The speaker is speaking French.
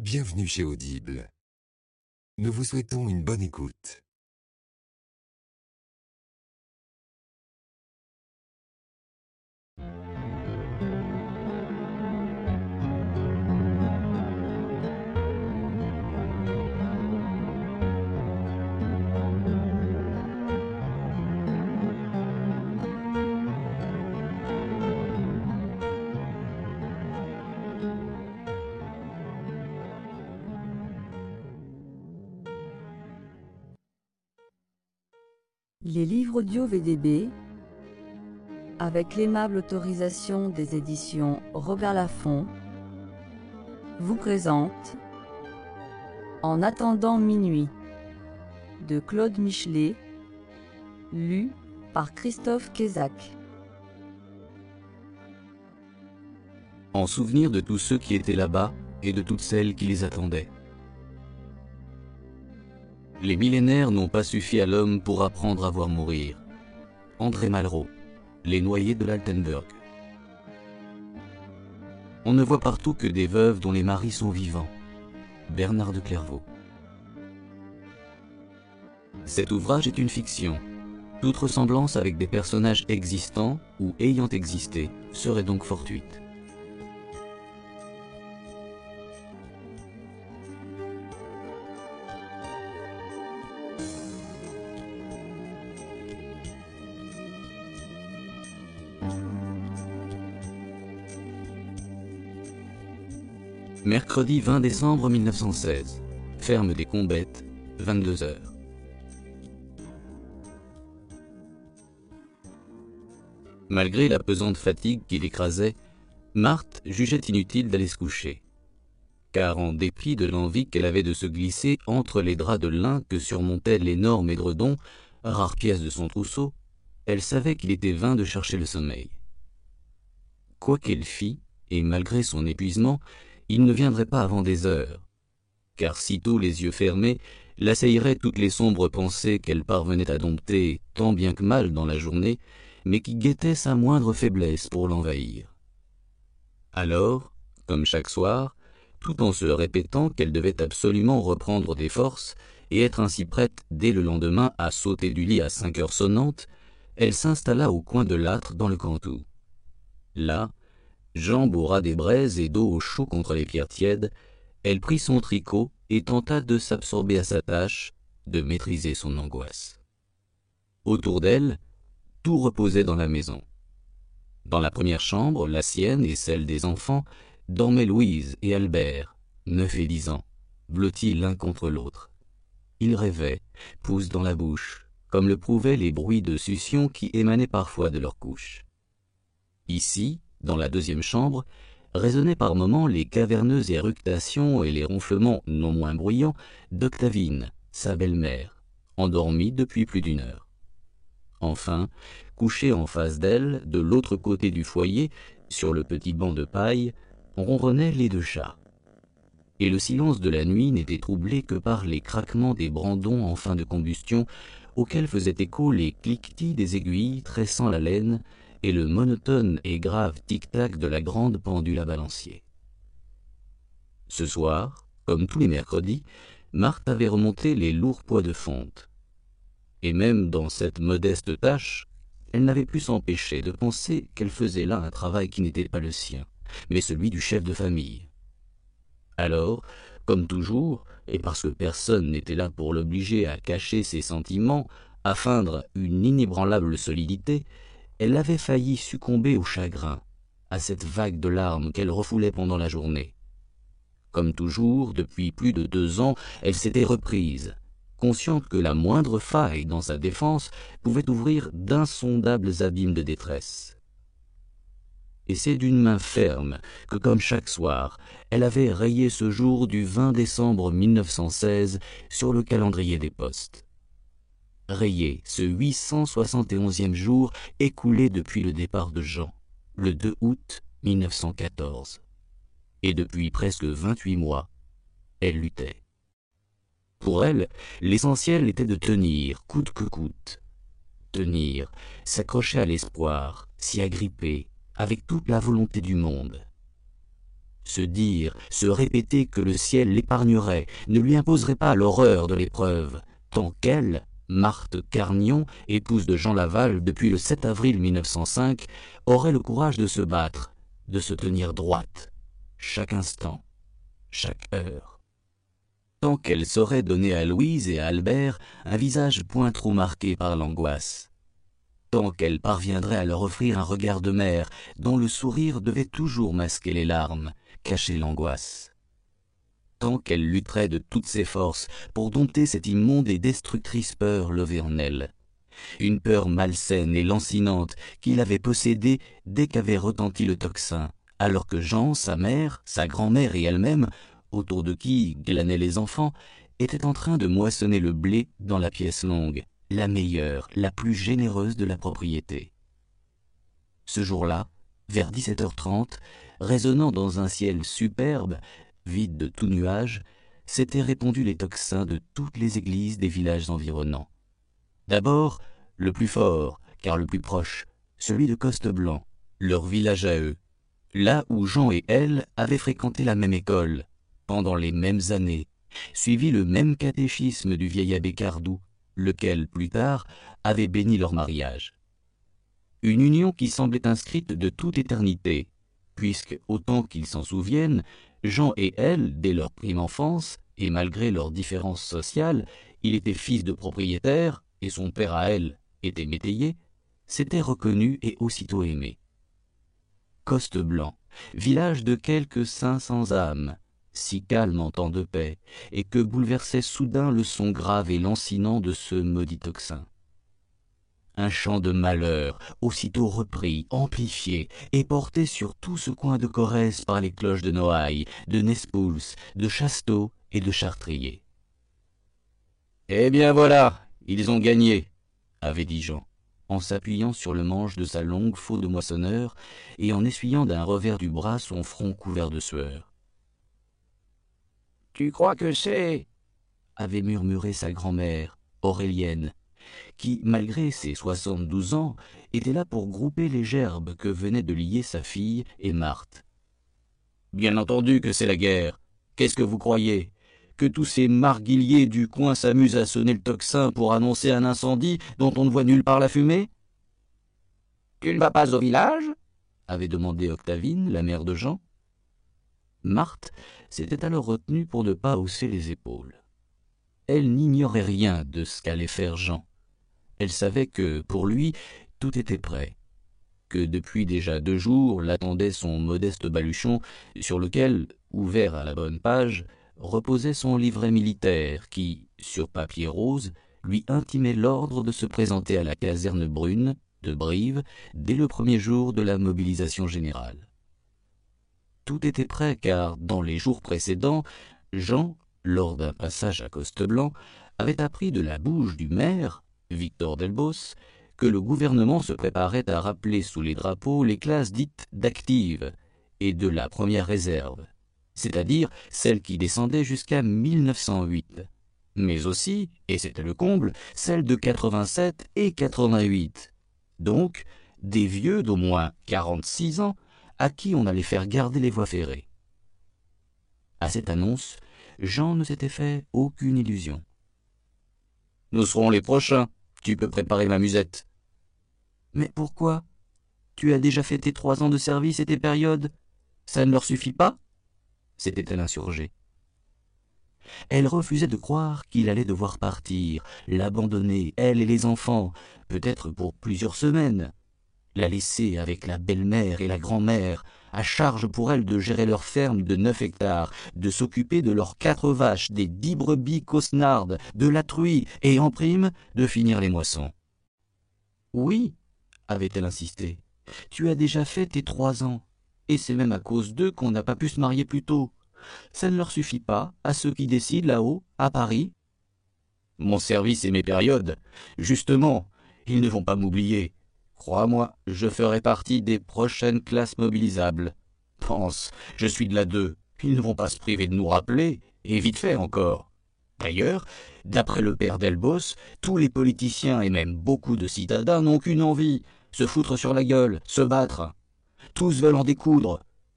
Bienvenue chez Audible. Nous vous souhaitons une bonne écoute. Les livres audio VDB, avec l'aimable autorisation des éditions Robert Laffont, vous présentent En attendant minuit, de Claude Michelet, lu par Christophe Quézac. En souvenir de tous ceux qui étaient là-bas et de toutes celles qui les attendaient. Les millénaires n'ont pas suffi à l'homme pour apprendre à voir mourir. André Malraux, Les Noyés de l'Altenburg. On ne voit partout que des veuves dont les maris sont vivants. Bernard de Clairvaux. Cet ouvrage est une fiction. Toute ressemblance avec des personnages existants ou ayant existé serait donc fortuite. Mercredi 20 décembre 1916. Ferme des Combettes, 22 h. Malgré la pesante fatigue qui l'écrasait, Marthe jugeait inutile d'aller se coucher. Car en dépit de l'envie qu'elle avait de se glisser entre les draps de lin que surmontait l'énorme édredon, rare pièce de son trousseau, elle savait qu'il était vain de chercher le sommeil. Quoi qu'elle fît, et malgré son épuisement, il ne viendrait pas avant des heures, car sitôt les yeux fermés, l'assailleraient toutes les sombres pensées qu'elle parvenait à dompter tant bien que mal dans la journée, mais qui guettaient sa moindre faiblesse pour l'envahir. Alors, comme chaque soir, tout en se répétant qu'elle devait absolument reprendre des forces et être ainsi prête dès le lendemain à sauter du lit à 5 heures sonnantes, elle s'installa au coin de l'âtre dans le cantou. Là, jambes au ras des braises et dos au chaud contre les pierres tièdes, elle prit son tricot et tenta de s'absorber à sa tâche, de maîtriser son angoisse. Autour d'elle, tout reposait dans la maison. Dans la première chambre, la sienne et celle des enfants, dormaient Louise et Albert, 9 et 10 ans, blottis l'un contre l'autre. Ils rêvaient, pouce dans la bouche, comme le prouvaient les bruits de succion qui émanaient parfois de leur couche. Ici, dans la deuxième chambre, résonnaient par moments les caverneuses éructations et les ronflements non moins bruyants d'Octavine, sa belle-mère, endormie depuis plus d'1 heure. Enfin, couché en face d'elle, de l'autre côté du foyer, sur le petit banc de paille, ronronnaient les 2 chats. Et le silence de la nuit n'était troublé que par les craquements des brandons en fin de combustion, auxquels faisaient écho les cliquetis des aiguilles tressant la laine, et le monotone et grave tic-tac de la grande pendule à balancier. Ce soir, comme tous les mercredis, Marthe avait remonté les lourds poids de fonte. Et même dans cette modeste tâche, elle n'avait pu s'empêcher de penser qu'elle faisait là un travail qui n'était pas le sien, mais celui du chef de famille. Alors, comme toujours, et parce que personne n'était là pour l'obliger à cacher ses sentiments, à feindre une inébranlable solidité, elle avait failli succomber au chagrin, à cette vague de larmes qu'elle refoulait pendant la journée. Comme toujours, depuis plus de 2 ans, elle s'était reprise, consciente que la moindre faille dans sa défense pouvait ouvrir d'insondables abîmes de détresse. Et c'est d'une main ferme que, comme chaque soir, elle avait rayé ce jour du 20 décembre 1916 sur le calendrier des postes. Rayé ce 871e jour écoulé depuis le départ de Jean, le 2 août 1914. Et depuis presque 28 mois, elle luttait. Pour elle, l'essentiel était de tenir, coûte que coûte. Tenir, s'accrocher à l'espoir, s'y agripper, avec toute la volonté du monde. Se dire, se répéter que le ciel l'épargnerait, ne lui imposerait pas l'horreur de l'épreuve, tant qu'elle, Marthe Carnion, épouse de Jean Laval depuis le 7 avril 1905, aurait le courage de se battre, de se tenir droite, chaque instant, chaque heure. Tant qu'elle saurait donner à Louise et à Albert un visage point trop marqué par l'angoisse. Tant qu'elle parviendrait à leur offrir un regard de mère dont le sourire devait toujours masquer les larmes, cacher l'angoisse. Tant qu'elle lutterait de toutes ses forces pour dompter cette immonde et destructrice peur levée en elle. Une peur malsaine et lancinante qui l'avait possédée dès qu'avait retenti le tocsin, alors que Jean, sa mère, sa grand-mère et elle-même, autour de qui glanaient les enfants, étaient en train de moissonner le blé dans la pièce longue, la meilleure, la plus généreuse de la propriété. Ce jour-là, vers 17h30, résonnant dans un ciel superbe, vide de tout nuage, s'étaient répandus les tocsins de toutes les églises des villages environnants. D'abord, le plus fort, car le plus proche, celui de Costeblanc, leur village à eux, là où Jean et elle avaient fréquenté la même école, pendant les mêmes années, suivi le même catéchisme du vieil abbé Cardou, lequel, plus tard, avait béni leur mariage. Une union qui semblait inscrite de toute éternité, puisque, autant qu'ils s'en souviennent, Jean et elle, dès leur prime enfance, et malgré leurs différences sociales, il était fils de propriétaire, et son père à elle était métayer, s'étaient reconnus et aussitôt aimés. Costeblanc, village de quelques 500 âmes, si calme en temps de paix, et que bouleversait soudain le son grave et lancinant de ce maudit tocsin. Un chant de malheur, aussitôt repris, amplifié, et porté sur tout ce coin de Corrèze par les cloches de Noailles, de Nespouls, de Chasteau et de Chartrier. « Eh bien voilà, ils ont gagné !» avait dit Jean, en s'appuyant sur le manche de sa longue faulx de moissonneur et en essuyant d'un revers du bras son front couvert de sueur. « Tu crois que c'est ?» avait murmuré sa grand-mère, Aurélienne, qui, malgré ses 72 ans, était là pour grouper les gerbes que venaient de lier sa fille et Marthe. « Bien entendu que c'est la guerre. Qu'est-ce que vous croyez ? Que tous ces marguilliers du coin s'amusent à sonner le tocsin pour annoncer un incendie dont on ne voit nulle part la fumée ? »« Tu ne vas pas au village ?» avait demandé Octavine, la mère de Jean. Marthe s'était alors retenue pour ne pas hausser les épaules. Elle n'ignorait rien de ce qu'allait faire Jean. Elle savait que, pour lui, tout était prêt, que depuis déjà 2 jours l'attendait son modeste baluchon sur lequel, ouvert à la bonne page, reposait son livret militaire qui, sur papier rose, lui intimait l'ordre de se présenter à la caserne brune de Brive dès le premier jour de la mobilisation générale. Tout était prêt car, dans les jours précédents, Jean, lors d'un passage à Costeblanc, avait appris de la bouche du maire, Victor Delbos, que le gouvernement se préparait à rappeler sous les drapeaux les classes dites d'actives et de la première réserve, c'est-à-dire celles qui descendaient jusqu'à 1908, mais aussi, et c'était le comble, celles de 87 et 88, donc des vieux d'au moins 46 ans à qui on allait faire garder les voies ferrées. À cette annonce, Jean ne s'était fait aucune illusion. « Nous serons les prochains, tu peux préparer ma musette. »« Mais pourquoi ? Tu as déjà fait tes 3 ans de service et tes périodes. Ça ne leur suffit pas ?» s'était-elle insurgée. Elle refusait de croire qu'il allait devoir partir, l'abandonner, elle et les enfants, peut-être pour plusieurs semaines. La laisser avec la belle-mère et la grand-mère, à charge pour elle de gérer leur ferme de 9 hectares, de s'occuper de leurs 4 vaches, des 10 brebis cosnardes, de la truie, et en prime, de finir les moissons. « Oui, » avait-elle insisté, « tu as déjà fait tes 3 ans, et c'est même à cause d'eux qu'on n'a pas pu se marier plus tôt. Ça ne leur suffit pas, à ceux qui décident là-haut, à Paris. »« Mon service et mes périodes, justement, ils ne vont pas m'oublier. Crois-moi, je ferai partie des prochaines classes mobilisables. Pense, je suis de la 2, ils ne vont pas se priver de nous rappeler, et vite fait encore. D'ailleurs, d'après le père Delbos, tous les politiciens et même beaucoup de citadins n'ont qu'une envie, se foutre sur la gueule, se battre. Tous veulent en découdre,